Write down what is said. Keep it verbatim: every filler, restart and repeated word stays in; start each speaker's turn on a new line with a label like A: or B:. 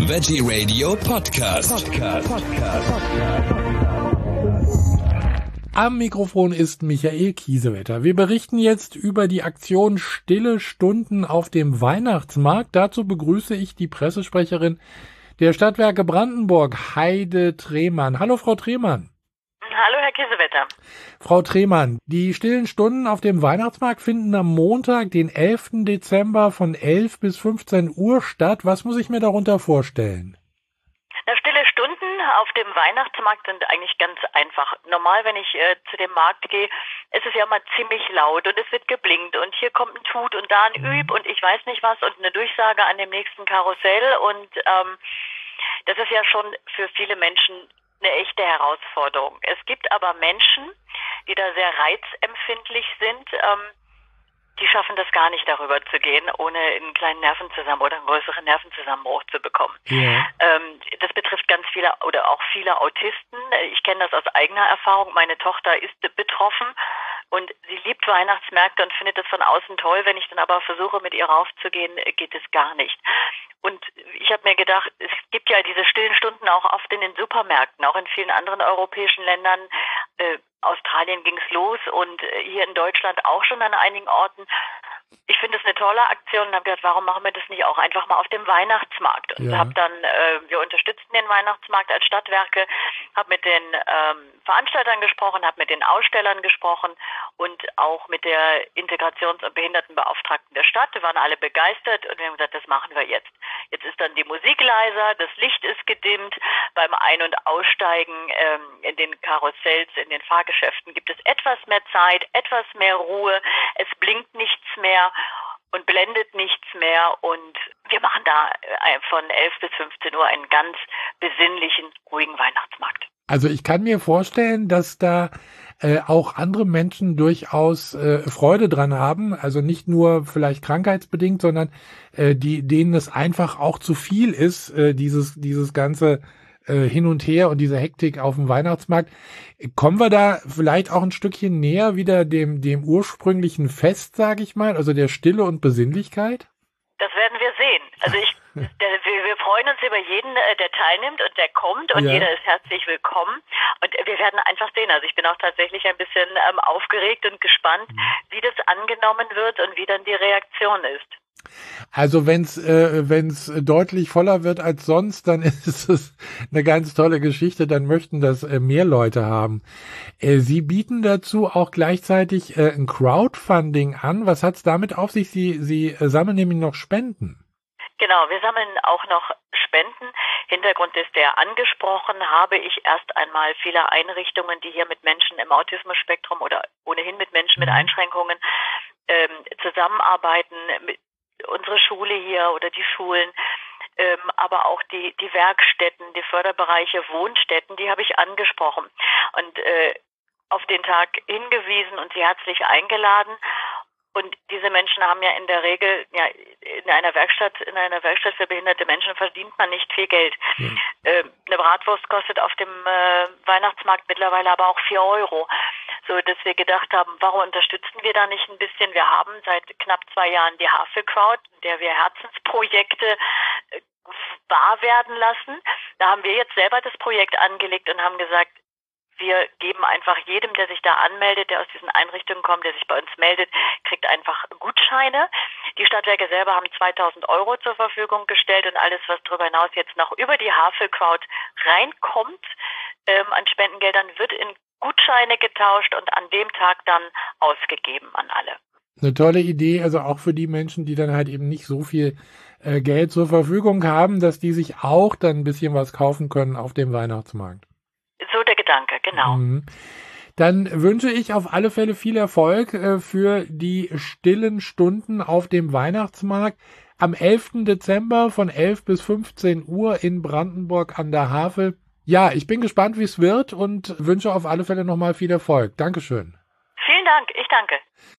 A: Veggie Radio Podcast. Podcast. Podcast.
B: Am Mikrofon ist Michael Kiesewetter. Wir berichten jetzt über die Aktion Stille Stunden auf dem Weihnachtsmarkt. Dazu begrüße ich die Pressesprecherin der Stadtwerke Brandenburg, Heide Tremann. Hallo, Frau Tremann.
C: Hallo, Herr Kiesewetter.
B: Frau Tremann, die stillen Stunden auf dem Weihnachtsmarkt finden am Montag, den elften Dezember von elf bis fünfzehn Uhr statt. Was muss ich mir darunter vorstellen?
C: Na, stille Stunden auf dem Weihnachtsmarkt sind eigentlich ganz einfach. Normal, wenn ich äh, zu dem Markt gehe, ist es ja immer ziemlich laut und es wird geblinkt und hier kommt ein Tut und da ein Üb und ich weiß nicht was und eine Durchsage an dem nächsten Karussell und ähm, das ist ja schon für viele Menschen eine echte Herausforderung. Es gibt aber Menschen, die da sehr reizempfindlich sind, ähm, die schaffen das gar nicht, darüber zu gehen, ohne einen kleinen Nervenzusammenbruch oder einen größeren Nervenzusammenbruch zu bekommen.
B: Ja.
C: Ähm, das betrifft ganz viele oder auch viele Autisten. Ich kenne das aus eigener Erfahrung. Meine Tochter ist betroffen und sie liebt Weihnachtsmärkte und findet das von außen toll. Wenn ich dann aber versuche, mit ihr raufzugehen, geht es gar nicht. Und ich habe mir gedacht, es gibt ja diese stillen Stunden auch oft in den Supermärkten, auch in vielen anderen europäischen Ländern. Äh, Australien ging es los und äh, hier in Deutschland auch schon an einigen Orten. Ich finde es eine tolle Aktion und habe gedacht, warum machen wir das nicht auch einfach mal auf dem Weihnachtsmarkt? Und
B: Ja.
C: habe dann, äh, wir unterstützen den Weihnachtsmarkt als Stadtwerke, habe mit den ähm, Veranstaltern gesprochen, habe mit den Ausstellern gesprochen und auch mit der Integrations- und Behindertenbeauftragten der Stadt. Wir waren alle begeistert und wir haben gesagt, das machen wir jetzt. Jetzt ist dann die Musik leiser, das Licht ist gedimmt. Beim Ein- und Aussteigen ähm, in den Karussells, in den Fahrgeschäften gibt es etwas mehr Zeit, etwas mehr Ruhe. Es blinkt nichts mehr und blendet nichts mehr und wir machen da äh, von elf bis fünfzehn Uhr einen ganz besinnlichen, ruhigen Weihnachtsmarkt.
B: Also ich kann mir vorstellen, dass da äh, auch andere Menschen durchaus äh, Freude dran haben, also nicht nur vielleicht krankheitsbedingt, sondern äh, die, denen es einfach auch zu viel ist, äh, dieses dieses ganze äh, Hin und Her und diese Hektik auf dem Weihnachtsmarkt. Kommen wir da vielleicht auch ein Stückchen näher wieder dem dem ursprünglichen Fest, sage ich mal, also der Stille und Besinnlichkeit?
C: Das werden wir sehen. Also ich, der, wir, wir freuen uns über jeden, der teilnimmt und der kommt und
B: Ja.
C: jeder ist herzlich willkommen. Und wir werden einfach sehen. Also ich bin auch tatsächlich ein bisschen ähm, aufgeregt und gespannt, wie das angenommen wird und wie dann die Reaktion ist.
B: Also wenn's äh, wenn's deutlich voller wird als sonst, dann ist es eine ganz tolle Geschichte. Dann möchten das äh, mehr Leute haben. Äh, Sie bieten dazu auch gleichzeitig äh, ein Crowdfunding an. Was hat's damit auf sich? Sie Sie äh, sammeln nämlich noch Spenden.
C: Genau, wir sammeln auch noch Spenden. Hintergrund ist der, angesprochen habe ich erst einmal viele Einrichtungen, die hier mit Menschen im Autismus-Spektrum oder ohnehin mit Menschen mit Einschränkungen ähm, zusammenarbeiten. Mit unsere Schule hier oder die Schulen, ähm, aber auch die, die Werkstätten, die Förderbereiche, Wohnstätten, die habe ich angesprochen und äh, auf den Tag hingewiesen und sie herzlich eingeladen. Und diese Menschen haben ja in der Regel, ja, in einer Werkstatt, in einer Werkstatt für behinderte Menschen verdient man nicht viel Geld.
B: Ja.
C: Äh, eine Bratwurst kostet auf dem äh, Weihnachtsmarkt mittlerweile aber auch vier Euro. So, dass wir gedacht haben, warum unterstützen wir da nicht ein bisschen? Wir haben seit knapp zwei Jahren die Havel-Crowd, in der wir Herzensprojekte äh, wahr werden lassen. Da haben wir jetzt selber das Projekt angelegt und haben gesagt, wir geben einfach jedem, der sich da anmeldet, der aus diesen Einrichtungen kommt, der sich bei uns meldet, kriegt einfach Gutscheine. Die Stadtwerke selber haben zweitausend Euro zur Verfügung gestellt und alles, was darüber hinaus jetzt noch über die Havel-Crowd reinkommt ähm, an Spendengeldern, wird in Gutscheine getauscht und an dem Tag dann ausgegeben an alle.
B: Eine tolle Idee, also auch für die Menschen, die dann halt eben nicht so viel äh, Geld zur Verfügung haben, dass die sich auch dann ein bisschen was kaufen können auf dem Weihnachtsmarkt.
C: So der Gedanke, genau.
B: Mhm. Dann wünsche ich auf alle Fälle viel Erfolg äh, für die stillen Stunden auf dem Weihnachtsmarkt am elften Dezember von elf bis fünfzehn Uhr in Brandenburg an der Havel. Ja, ich bin gespannt, wie es wird und wünsche auf alle Fälle nochmal viel Erfolg. Dankeschön.
C: Vielen Dank, ich danke.